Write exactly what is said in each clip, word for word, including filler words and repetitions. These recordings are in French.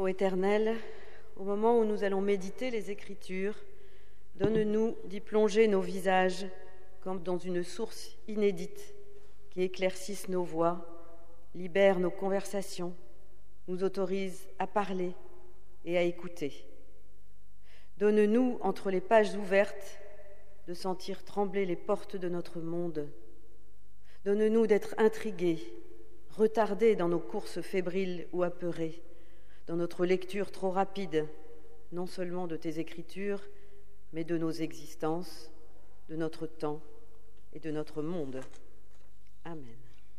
Ô Éternel, au moment où nous allons méditer les Écritures, donne-nous d'y plonger nos visages comme dans une source inédite qui éclaircisse nos voix, libère nos conversations, nous autorise à parler et à écouter. Donne-nous, entre les pages ouvertes, de sentir trembler les portes de notre monde. Donne-nous d'être intrigués, retardés dans nos courses fébriles ou apeurées, dans notre lecture trop rapide, non seulement de tes Écritures, mais de nos existences, de notre temps et de notre monde. Amen.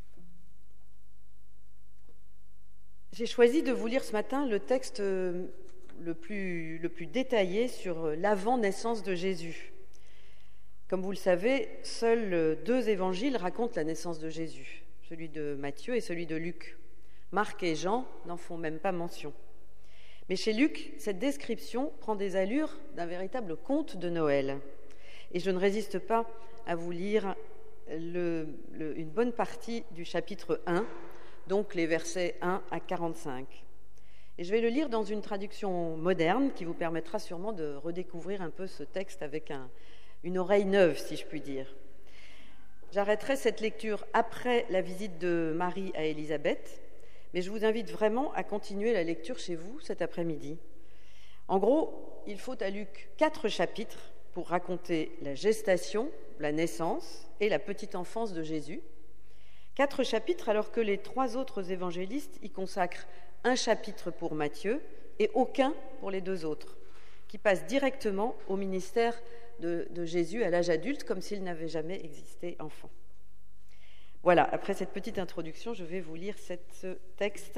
J'ai choisi de vous lire ce matin le texte le plus, le plus détaillé sur l'avant-naissance de Jésus. Comme vous le savez, seuls deux évangiles racontent la naissance de Jésus, celui de Matthieu et celui de Luc. Marc et Jean n'en font même pas mention. Mais chez Luc, cette description prend des allures d'un véritable conte de Noël. Et je ne résiste pas à vous lire le, le, une bonne partie du chapitre un, donc les versets un à quarante-cinq. Et je vais le lire dans une traduction moderne qui vous permettra sûrement de redécouvrir un peu ce texte avec un, une oreille neuve, si je puis dire. J'arrêterai cette lecture après la visite de Marie à Élisabeth, mais je vous invite vraiment à continuer la lecture chez vous cet après-midi. En gros, il faut à Luc quatre chapitres pour raconter la gestation, la naissance et la petite enfance de Jésus. Quatre chapitres alors que les trois autres évangélistes y consacrent un chapitre pour Matthieu et aucun pour les deux autres, qui passent directement au ministère de, de Jésus à l'âge adulte comme s'il n'avait jamais existé enfant. Voilà, après cette petite introduction, je vais vous lire cette, ce texte.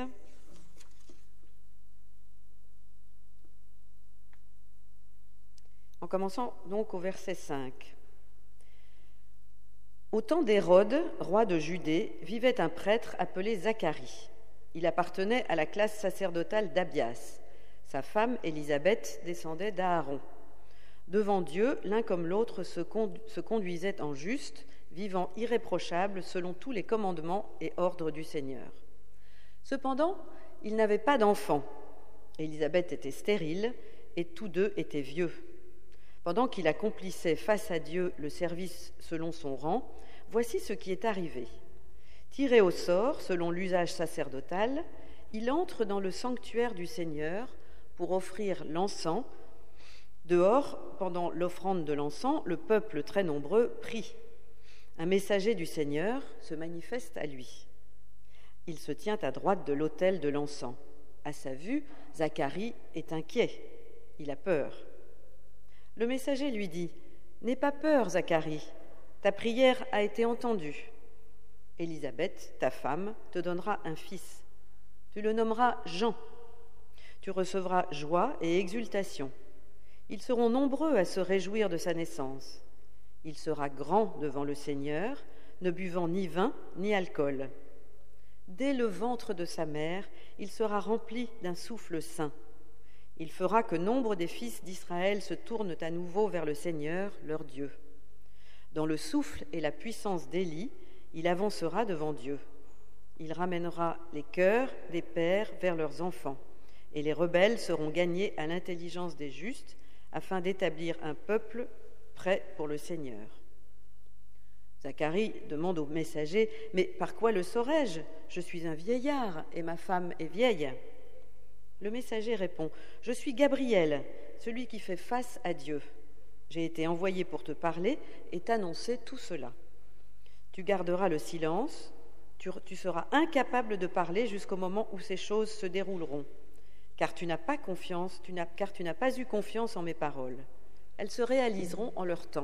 En commençant donc au verset cinq. Au temps d'Hérode, roi de Judée, vivait un prêtre appelé Zacharie. Il appartenait à la classe sacerdotale d'Abias. Sa femme, Élisabeth, descendait d'Aaron. Devant Dieu, l'un comme l'autre se, condu- se conduisait en juste, vivant irréprochable selon tous les commandements et ordres du Seigneur. Cependant, ils n'avaient pas d'enfant. Élisabeth était stérile et tous deux étaient vieux. Pendant qu'il accomplissait face à Dieu le service selon son rang, voici ce qui est arrivé. Tiré au sort selon l'usage sacerdotal, il entre dans le sanctuaire du Seigneur pour offrir l'encens. Dehors, pendant l'offrande de l'encens, le peuple très nombreux prie. Un messager du Seigneur se manifeste à lui. Il se tient à droite de l'autel de l'encens. À sa vue, Zacharie est inquiet. Il a peur. Le messager lui dit « N'aie pas peur, Zacharie, ta prière a été entendue. Élisabeth, ta femme, te donnera un fils. Tu le nommeras Jean. Tu recevras joie et exultation. Ils seront nombreux à se réjouir de sa naissance. Il sera grand devant le Seigneur, ne buvant ni vin ni alcool. Dès le ventre de sa mère, il sera rempli d'un souffle saint. Il fera que nombre des fils d'Israël se tournent à nouveau vers le Seigneur, leur Dieu. Dans le souffle et la puissance d'Élie, il avancera devant Dieu. Il ramènera les cœurs des pères vers leurs enfants, et les rebelles seront gagnés à l'intelligence des justes, afin d'établir un peuple prêt pour le Seigneur. Zacharie demande au messager « Mais par quoi le saurais-je ? Je suis un vieillard et ma femme est vieille. » Le messager répond « Je suis Gabriel, celui qui fait face à Dieu. J'ai été envoyé pour te parler et t'annoncer tout cela. Tu garderas le silence, tu, tu seras incapable de parler jusqu'au moment où ces choses se dérouleront, car tu n'as pas confiance, tu n'as, car tu n'as pas eu confiance en mes paroles. Elles se réaliseront en leur temps. »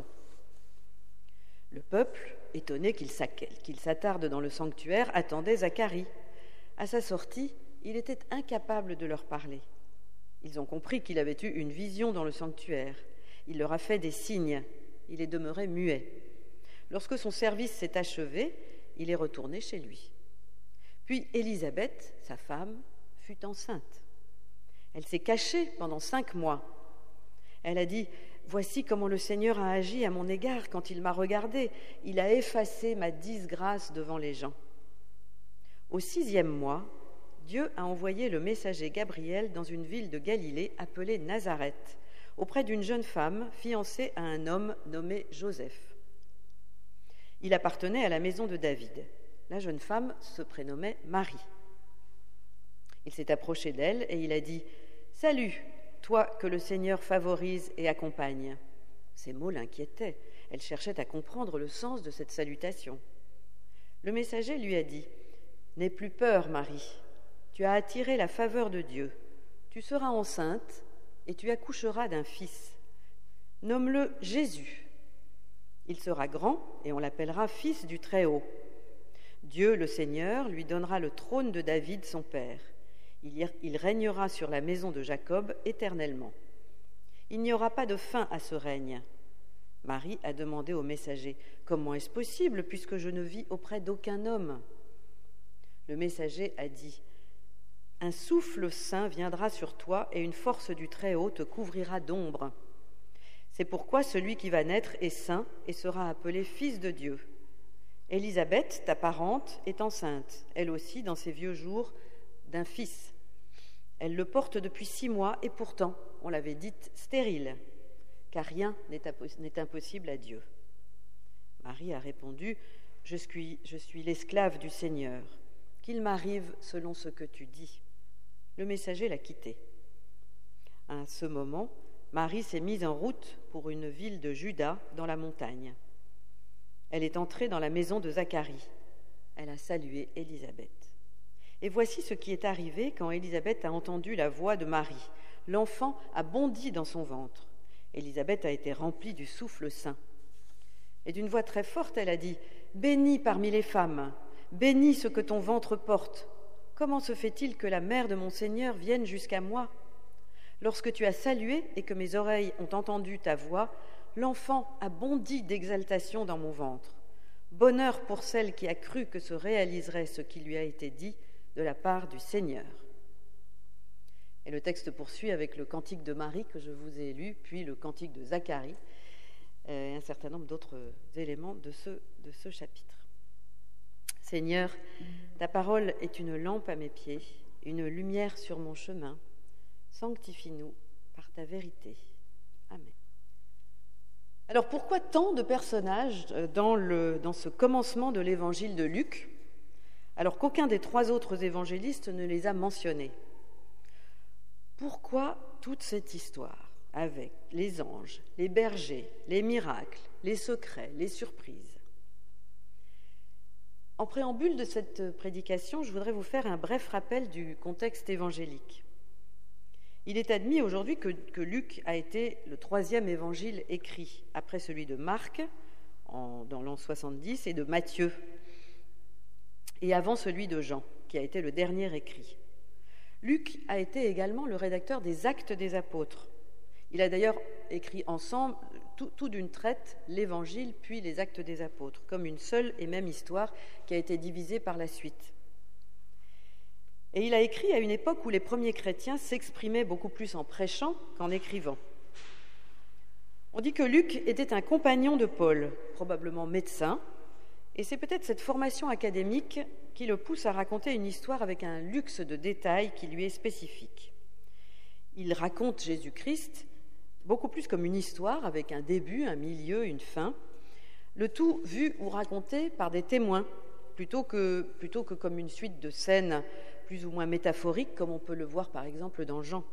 Le peuple, étonné qu'il s'attarde dans le sanctuaire, attendait Zacharie. À sa sortie, il était incapable de leur parler. Ils ont compris qu'il avait eu une vision dans le sanctuaire. Il leur a fait des signes. Il est demeuré muet. Lorsque son service s'est achevé, il est retourné chez lui. Puis Élisabeth, sa femme, fut enceinte. Elle s'est cachée pendant cinq mois. Elle a dit « Voici comment le Seigneur a agi à mon égard quand il m'a regardée. Il a effacé ma disgrâce devant les gens. » Au sixième mois, Dieu a envoyé le messager Gabriel dans une ville de Galilée appelée Nazareth, auprès d'une jeune femme fiancée à un homme nommé Joseph. Il appartenait à la maison de David. La jeune femme se prénommait Marie. Il s'est approché d'elle et il a dit « Salut, toi que le Seigneur favorise et accompagne ». Ces mots l'inquiétaient. Elle cherchait à comprendre le sens de cette salutation. Le messager lui a dit « N'aie plus peur, Marie. Tu as attiré la faveur de Dieu. Tu seras enceinte et tu accoucheras d'un fils. Nomme-le Jésus. Il sera grand et on l'appellera Fils du Très-Haut. Dieu, le Seigneur, lui donnera le trône de David, son père. Il, y, il régnera sur la maison de Jacob éternellement. Il n'y aura pas de fin à ce règne. » Marie a demandé au messager « Comment est-ce possible puisque je ne vis auprès d'aucun homme ?» Le messager a dit « Un souffle saint viendra sur toi et une force du Très-Haut te couvrira d'ombre. C'est pourquoi celui qui va naître est saint et sera appelé Fils de Dieu. Élisabeth, ta parente, est enceinte, elle aussi, dans ses vieux jours, d'un fils. Elle le porte depuis six mois et pourtant, on l'avait dite stérile, car rien n'est impossible à Dieu. » Marie a répondu « Je suis, je suis l'esclave du Seigneur, qu'il m'arrive selon ce que tu dis. » Le messager l'a quittée. À ce moment, Marie s'est mise en route pour une ville de Juda dans la montagne. Elle est entrée dans la maison de Zacharie. Elle a salué Élisabeth. Et voici ce qui est arrivé quand Élisabeth a entendu la voix de Marie. L'enfant a bondi dans son ventre. Élisabeth a été remplie du souffle saint. Et d'une voix très forte, elle a dit « Bénis parmi les femmes, bénis ce que ton ventre porte. Comment se fait-il que la mère de mon Seigneur vienne jusqu'à moi ? Lorsque tu as salué et que mes oreilles ont entendu ta voix, l'enfant a bondi d'exaltation dans mon ventre. Bonheur pour celle qui a cru que se réaliserait ce qui lui a été dit de la part du Seigneur. » Et le texte poursuit avec le cantique de Marie que je vous ai lu, puis le cantique de Zacharie, et un certain nombre d'autres éléments de ce, de ce chapitre. Seigneur, ta parole est une lampe à mes pieds, une lumière sur mon chemin. Sanctifie-nous par ta vérité. Amen. Alors pourquoi tant de personnages dans, le, dans ce commencement de l'évangile de Luc, alors qu'aucun des trois autres évangélistes ne les a mentionnés? Pourquoi toute cette histoire avec les anges, les bergers, les miracles, les secrets, les surprises? En préambule de cette prédication, je voudrais vous faire un bref rappel du contexte évangélique. Il est admis aujourd'hui que, que Luc a été le troisième évangile écrit, après celui de Marc, en, dans l'an soixante-dix, et de Matthieu, et avant celui de Jean, qui a été le dernier écrit. Luc a été également le rédacteur des Actes des Apôtres. Il a d'ailleurs écrit ensemble, tout, tout d'une traite, l'Évangile puis les Actes des Apôtres, comme une seule et même histoire qui a été divisée par la suite. Et il a écrit à une époque où les premiers chrétiens s'exprimaient beaucoup plus en prêchant qu'en écrivant. On dit que Luc était un compagnon de Paul, probablement médecin, et c'est peut-être cette formation académique qui le pousse à raconter une histoire avec un luxe de détails qui lui est spécifique. Il raconte Jésus-Christ beaucoup plus comme une histoire avec un début, un milieu, une fin, le tout vu ou raconté par des témoins, plutôt que, plutôt que comme une suite de scènes plus ou moins métaphoriques, comme on peut le voir par exemple dans Jean.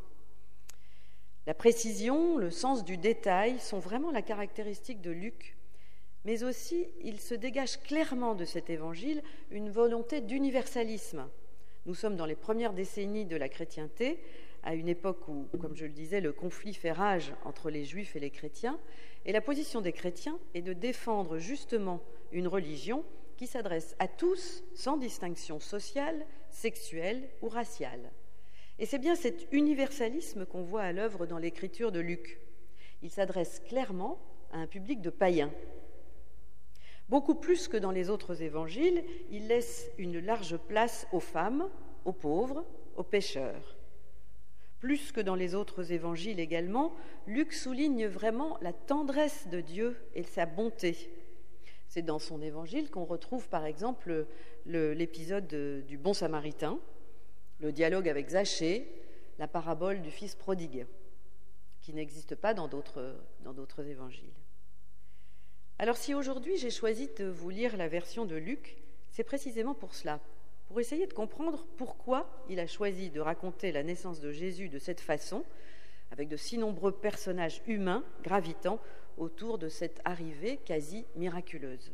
La précision, le sens du détail sont vraiment la caractéristique de Luc, mais aussi il se dégage clairement de cet évangile une volonté d'universalisme. Nous sommes dans les premières décennies de la chrétienté, à une époque où, comme je le disais, le conflit fait rage entre les juifs et les chrétiens, et la position des chrétiens est de défendre justement une religion qui s'adresse à tous sans distinction sociale, sexuelle ou raciale. Et c'est bien cet universalisme qu'on voit à l'œuvre dans l'écriture de Luc. Il s'adresse clairement à un public de païens. Beaucoup plus que dans les autres évangiles, il laisse une large place aux femmes, aux pauvres, aux pécheurs. Plus que dans les autres évangiles également, Luc souligne vraiment la tendresse de Dieu et sa bonté. C'est dans son évangile qu'on retrouve par exemple le, l'épisode du bon samaritain, le dialogue avec Zachée, la parabole du fils prodigue, qui n'existe pas dans d'autres, dans d'autres évangiles. Alors si aujourd'hui j'ai choisi de vous lire la version de Luc, c'est précisément pour cela, pour essayer de comprendre pourquoi il a choisi de raconter la naissance de Jésus de cette façon, avec de si nombreux personnages humains gravitant autour de cette arrivée quasi miraculeuse.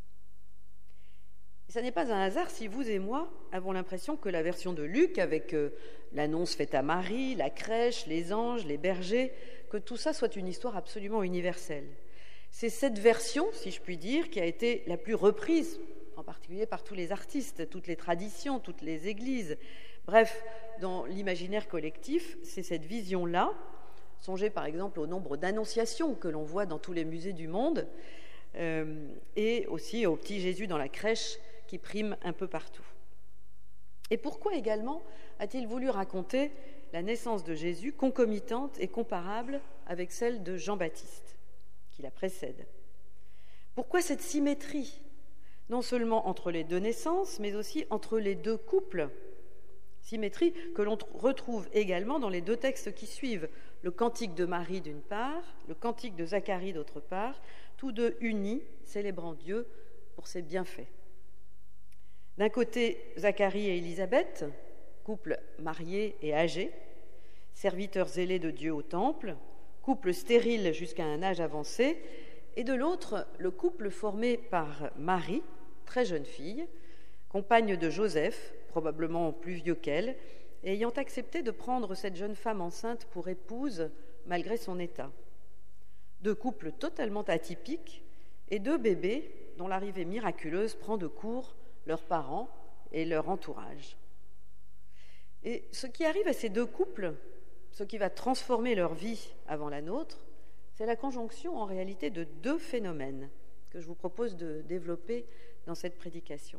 Et ça n'est pas un hasard si vous et moi avons l'impression que la version de Luc, avec euh, l'annonce faite à Marie, la crèche, les anges, les bergers, que tout ça soit une histoire absolument universelle. C'est cette version, si je puis dire, qui a été la plus reprise, en particulier par tous les artistes, toutes les traditions, toutes les églises. Bref, dans l'imaginaire collectif, c'est cette vision-là. Songez par exemple au nombre d'annonciations que l'on voit dans tous les musées du monde, euh, et aussi au petit Jésus dans la crèche qui prime un peu partout. Et pourquoi également a-t-il voulu raconter la naissance de Jésus concomitante et comparable avec celle de Jean-Baptiste, qui la précède? Pourquoi cette symétrie, non seulement entre les deux naissances, mais aussi entre les deux couples? Symétrie que l'on retrouve également dans les deux textes qui suivent, le cantique de Marie d'une part, le cantique de Zacharie d'autre part, tous deux unis, célébrant Dieu pour ses bienfaits. D'un côté, Zacharie et Élisabeth, couple marié et âgé, serviteurs zélés de Dieu au temple, couple stérile jusqu'à un âge avancé, et de l'autre, le couple formé par Marie, très jeune fille, compagne de Joseph, probablement plus vieux qu'elle, et ayant accepté de prendre cette jeune femme enceinte pour épouse malgré son état. Deux couples totalement atypiques et deux bébés dont l'arrivée miraculeuse prend de court leurs parents et leur entourage. Et ce qui arrive à ces deux couples, ce qui va transformer leur vie avant la nôtre, c'est la conjonction en réalité de deux phénomènes que je vous propose de développer dans cette prédication.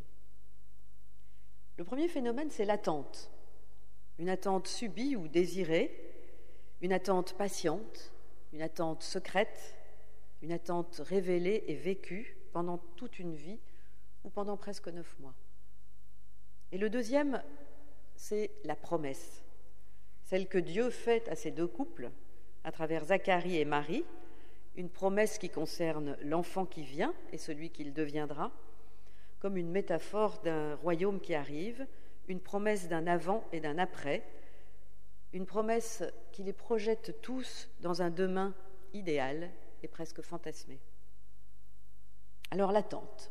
Le premier phénomène, c'est l'attente. Une attente subie ou désirée, une attente patiente, une attente secrète, une attente révélée et vécue pendant toute une vie ou pendant presque neuf mois. Et le deuxième, c'est la promesse, celle que Dieu fait à ces deux couples, à travers Zacharie et Marie, une promesse qui concerne l'enfant qui vient et celui qu'il deviendra, comme une métaphore d'un royaume qui arrive, une promesse d'un avant et d'un après, une promesse qui les projette tous dans un demain idéal et presque fantasmé. Alors l'attente.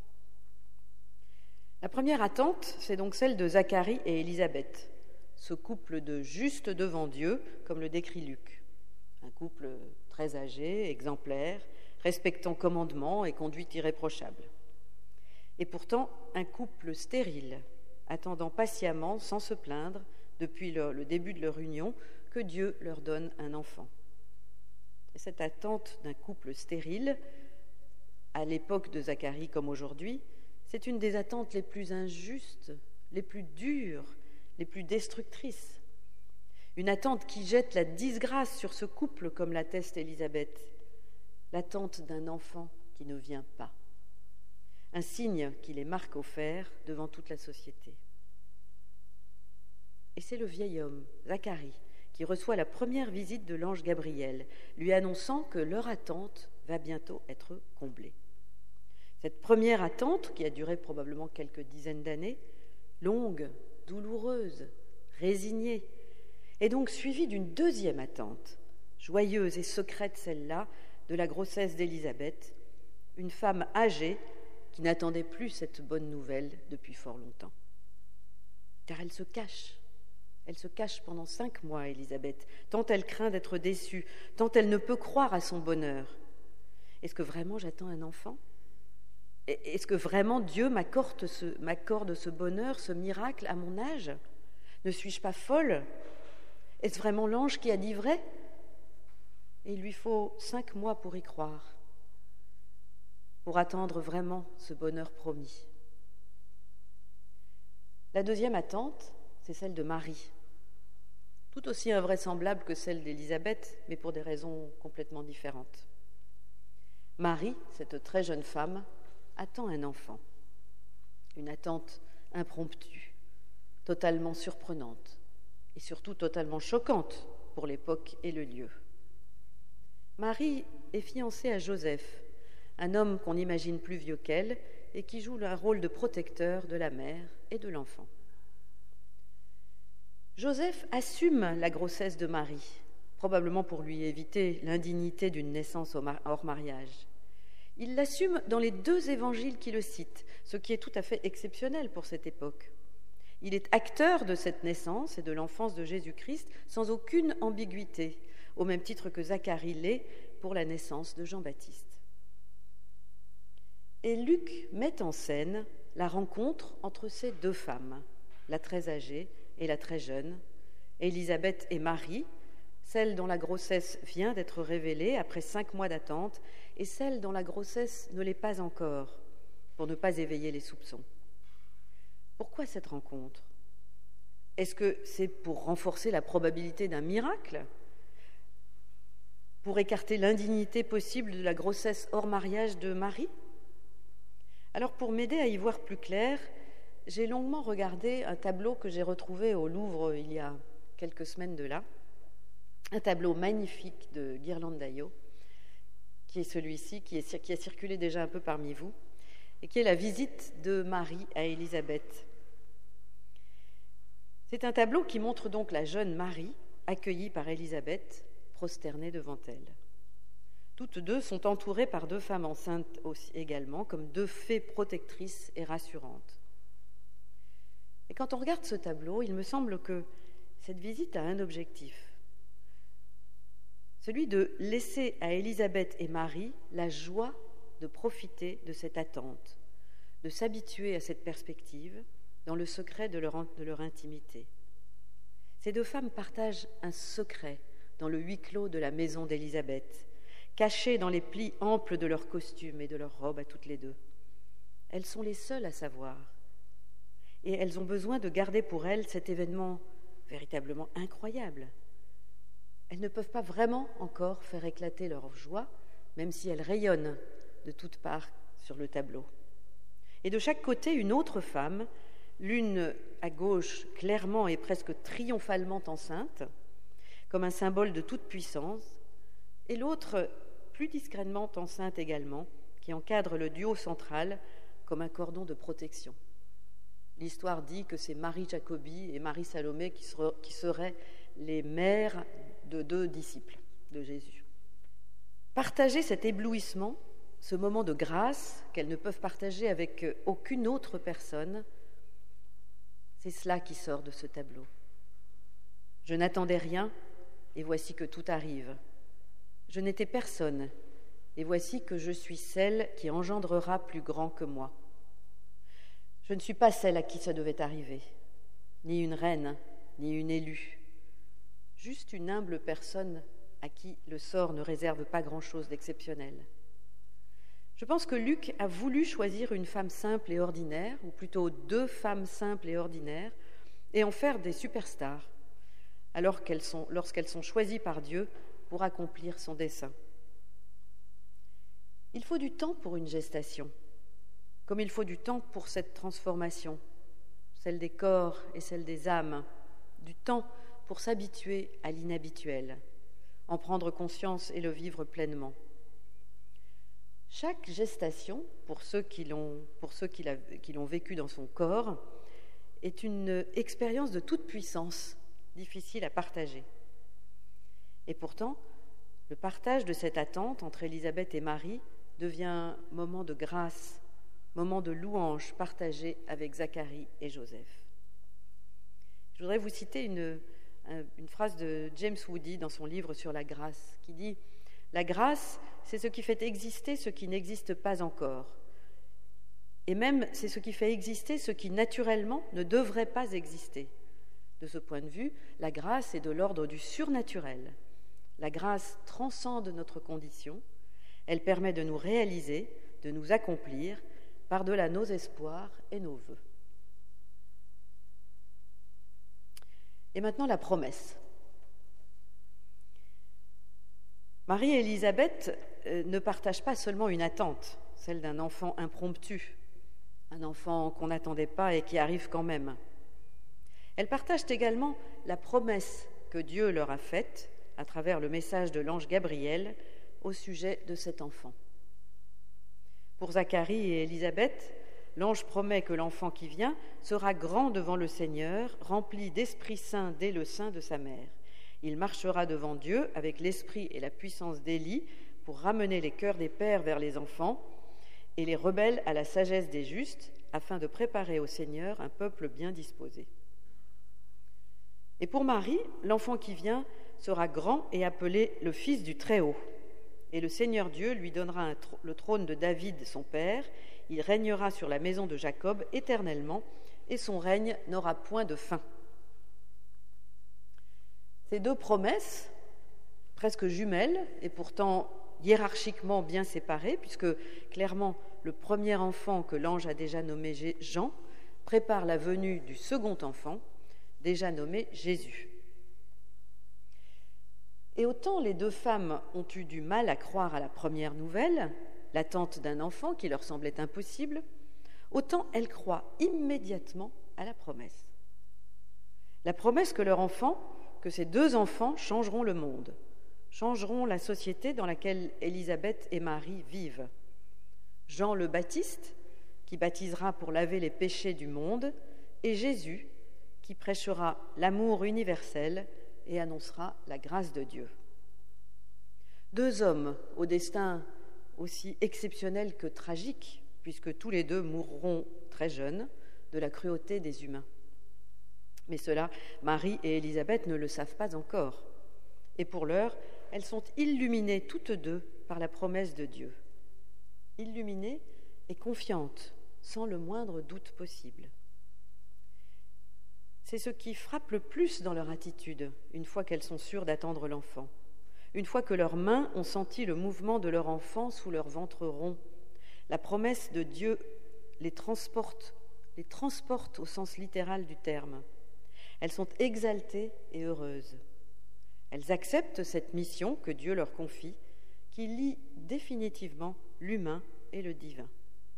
La première attente, c'est donc celle de Zacharie et Élisabeth, ce couple de justes devant Dieu, comme le décrit Luc. Un couple très âgé, exemplaire, respectant commandements et conduite irréprochable. Et pourtant, un couple stérile, attendant patiemment, sans se plaindre, depuis le, le début de leur union, que Dieu leur donne un enfant. Et cette attente d'un couple stérile, à l'époque de Zacharie comme aujourd'hui, c'est une des attentes les plus injustes, les plus dures, les plus destructrices. Une attente qui jette la disgrâce sur ce couple, comme l'atteste Élisabeth. L'attente d'un enfant qui ne vient pas. Un signe qui les marque au fer devant toute la société. Et c'est le vieil homme, Zacharie, qui reçoit la première visite de l'ange Gabriel, lui annonçant que leur attente va bientôt être comblée. Cette première attente, qui a duré probablement quelques dizaines d'années, longue, douloureuse, résignée, est donc suivie d'une deuxième attente, joyeuse et secrète celle-là, de la grossesse d'Élisabeth, une femme âgée qui n'attendait plus cette bonne nouvelle depuis fort longtemps. Car elle se cache, elle se cache pendant cinq mois, Élisabeth, tant elle craint d'être déçue, tant elle ne peut croire à son bonheur. Est-ce que vraiment j'attends un enfant ? Est-ce que vraiment Dieu m'accorde ce, m'accorde ce bonheur, ce miracle à mon âge ? Ne suis-je pas folle ? Est-ce vraiment l'ange qui a dit vrai ? Et il lui faut cinq mois pour y croire, pour attendre vraiment ce bonheur promis. La deuxième attente, c'est celle de Marie, tout aussi invraisemblable que celle d'Élisabeth, mais pour des raisons complètement différentes. Marie, cette très jeune femme, attend un enfant, une attente impromptue, totalement surprenante et surtout totalement choquante pour l'époque et le lieu. Marie est fiancée à Joseph, un homme qu'on imagine plus vieux qu'elle et qui joue un rôle de protecteur de la mère et de l'enfant. Joseph assume la grossesse de Marie, probablement pour lui éviter l'indignité d'une naissance hors mariage. Il l'assume dans les deux évangiles qui le citent, ce qui est tout à fait exceptionnel pour cette époque. Il est acteur de cette naissance et de l'enfance de Jésus-Christ sans aucune ambiguïté, au même titre que Zacharie l'est pour la naissance de Jean-Baptiste. Et Luc met en scène la rencontre entre ces deux femmes, la très âgée et la très jeune, Élisabeth et Marie, celle dont la grossesse vient d'être révélée après cinq mois d'attente et celle dont la grossesse ne l'est pas encore, pour ne pas éveiller les soupçons. Pourquoi cette rencontre ? Est-ce que c'est pour renforcer la probabilité d'un miracle ? Pour écarter l'indignité possible de la grossesse hors mariage de Marie ? Alors, pour m'aider à y voir plus clair, j'ai longuement regardé un tableau que j'ai retrouvé au Louvre il y a quelques semaines de là, un tableau magnifique de Ghirlandaio, qui est celui-ci, qui, est, qui a circulé déjà un peu parmi vous, et qui est la visite de Marie à Élisabeth. C'est un tableau qui montre donc la jeune Marie, accueillie par Élisabeth, prosternée devant elle. Toutes deux sont entourées par deux femmes enceintes aussi également, comme deux fées protectrices et rassurantes. Et quand on regarde ce tableau, il me semble que cette visite a un objectif, celui de laisser à Élisabeth et Marie la joie de profiter de cette attente, de s'habituer à cette perspective dans le secret de leur, de leur intimité. Ces deux femmes partagent un secret dans le huis clos de la maison d'Élisabeth, caché dans les plis amples de leurs costumes et de leurs robes à toutes les deux. Elles sont les seules à savoir, et elles ont besoin de garder pour elles cet événement véritablement incroyable. Elles ne peuvent pas vraiment encore faire éclater leur joie, même si elles rayonnent de toutes parts sur le tableau. Et de chaque côté, une autre femme, l'une à gauche clairement et presque triomphalement enceinte, comme un symbole de toute puissance, et l'autre plus discrètement enceinte également, qui encadre le duo central comme un cordon de protection. L'histoire dit que c'est Marie Jacobi et Marie Salomé qui seraient, qui seraient les mères de deux disciples de Jésus. Partager cet éblouissement, ce moment de grâce qu'elles ne peuvent partager avec aucune autre personne, c'est cela qui sort de ce tableau. Je n'attendais rien, et voici que tout arrive. Je n'étais personne, et voici que je suis celle qui engendrera plus grand que moi. Je ne suis pas celle à qui ça devait arriver, ni une reine, ni une élue, juste une humble personne à qui le sort ne réserve pas grand-chose d'exceptionnel. Je pense que Luc a voulu choisir une femme simple et ordinaire, ou plutôt deux femmes simples et ordinaires, et en faire des superstars, alors qu'elles sont, lorsqu'elles sont choisies par Dieu pour accomplir son dessein. Il faut du temps pour une gestation, comme il faut du temps pour cette transformation, celle des corps et celle des âmes, du temps pour s'habituer à l'inhabituel, en prendre conscience et le vivre pleinement. Chaque gestation, pour ceux qui l'ont, pour ceux qui, l'a, qui l'ont vécu dans son corps, est une expérience de toute puissance, difficile à partager. Et pourtant, le partage de cette attente entre Élisabeth et Marie devient moment de grâce, moment de louange partagé avec Zacharie et Joseph. Je voudrais vous citer une, une phrase de James Woody dans son livre sur la grâce, qui dit « La grâce, c'est ce qui fait exister ce qui n'existe pas encore. Et même, c'est ce qui fait exister ce qui, naturellement, ne devrait pas exister. De ce point de vue, la grâce est de l'ordre du surnaturel. La grâce transcende notre condition. Elle permet de nous réaliser, de nous accomplir, par-delà nos espoirs et nos vœux. » Et maintenant, la promesse. Marie et Élisabeth ne partagent pas seulement une attente, celle d'un enfant impromptu, un enfant qu'on n'attendait pas et qui arrive quand même. Elles partagent également la promesse que Dieu leur a faite à travers le message de l'ange Gabriel au sujet de cet enfant. Pour Zacharie et Élisabeth, l'ange promet que l'enfant qui vient sera grand devant le Seigneur, rempli d'Esprit Saint dès le sein de sa mère. Il marchera devant Dieu avec l'esprit et la puissance d'Élie pour ramener les cœurs des pères vers les enfants et les rebelles à la sagesse des justes, afin de préparer au Seigneur un peuple bien disposé. Et pour Marie, l'enfant qui vient sera grand et appelé le Fils du Très-Haut. Et le Seigneur Dieu lui donnera un tr- le trône de David, son père. Il régnera sur la maison de Jacob éternellement, et son règne n'aura point de fin. Ces deux promesses, presque jumelles, et pourtant hiérarchiquement bien séparées, puisque clairement le premier enfant que l'ange a déjà nommé Jean prépare la venue du second enfant, déjà nommé Jésus. Et autant les deux femmes ont eu du mal à croire à la première nouvelle, l'attente d'un enfant qui leur semblait impossible, autant elles croient immédiatement à la promesse. La promesse que leur enfant, que ces deux enfants changeront le monde, changeront la société dans laquelle Élisabeth et Marie vivent. Jean le Baptiste, qui baptisera pour laver les péchés du monde, et Jésus, qui prêchera l'amour universel et annoncera la grâce de Dieu. Deux hommes au destin aussi exceptionnel que tragique, puisque tous les deux mourront très jeunes de la cruauté des humains. Mais cela, Marie et Élisabeth ne le savent pas encore. Et pour l'heure, elles sont illuminées toutes deux par la promesse de Dieu. Illuminées et confiantes, sans le moindre doute possible. C'est ce qui frappe le plus dans leur attitude, une fois qu'elles sont sûres d'attendre l'enfant, une fois que leurs mains ont senti le mouvement de leur enfant sous leur ventre rond. La promesse de Dieu les transporte, les transporte au sens littéral du terme. Elles sont exaltées et heureuses. Elles acceptent cette mission que Dieu leur confie, qui lie définitivement l'humain et le divin.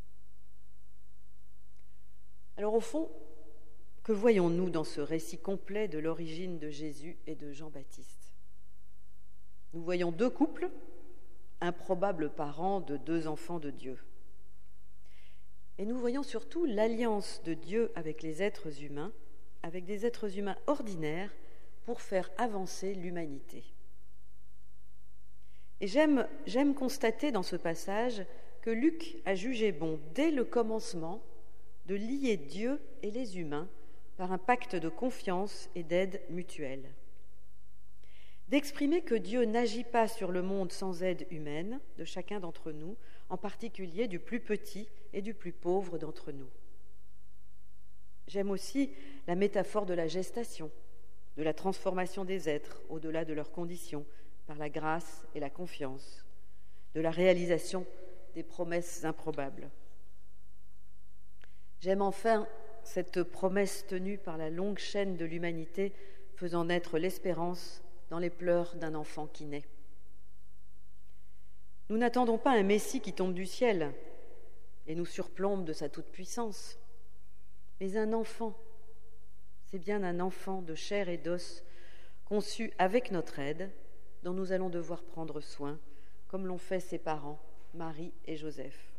Alors au fond, que voyons-nous dans ce récit complet de l'origine de Jésus et de Jean-Baptiste ? Nous voyons deux couples, improbables parents de deux enfants de Dieu. Et nous voyons surtout l'alliance de Dieu avec les êtres humains, avec des êtres humains ordinaires, pour faire avancer l'humanité. Et j'aime, j'aime constater dans ce passage que Luc a jugé bon, dès le commencement, de lier Dieu et les humains par un pacte de confiance et d'aide mutuelle. D'exprimer que Dieu n'agit pas sur le monde sans aide humaine de chacun d'entre nous, en particulier du plus petit et du plus pauvre d'entre nous. J'aime aussi la métaphore de la gestation, de la transformation des êtres au-delà de leurs conditions, par la grâce et la confiance, de la réalisation des promesses improbables. J'aime enfin cette promesse tenue par la longue chaîne de l'humanité, faisant naître l'espérance dans les pleurs d'un enfant qui naît. Nous n'attendons pas un Messie qui tombe du ciel et nous surplombe de sa toute-puissance, mais un enfant, c'est bien un enfant de chair et d'os, conçu avec notre aide, dont nous allons devoir prendre soin, comme l'ont fait ses parents, Marie et Joseph.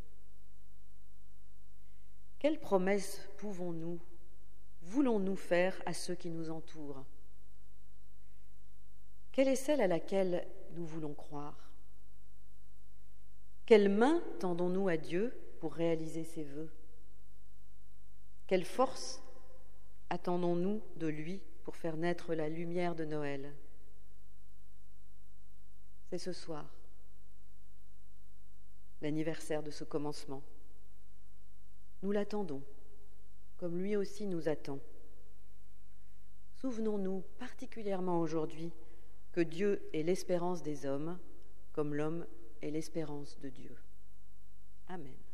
Quelles promesses pouvons-nous, voulons-nous faire à ceux qui nous entourent ? Quelle est celle à laquelle nous voulons croire ? Quelle main tendons-nous à Dieu pour réaliser ses vœux ? Quelle force attendons-nous de lui pour faire naître la lumière de Noël ? C'est ce soir, l'anniversaire de ce commencement. Nous l'attendons, comme lui aussi nous attend. Souvenons-nous particulièrement aujourd'hui que Dieu est l'espérance des hommes, comme l'homme est l'espérance de Dieu. Amen.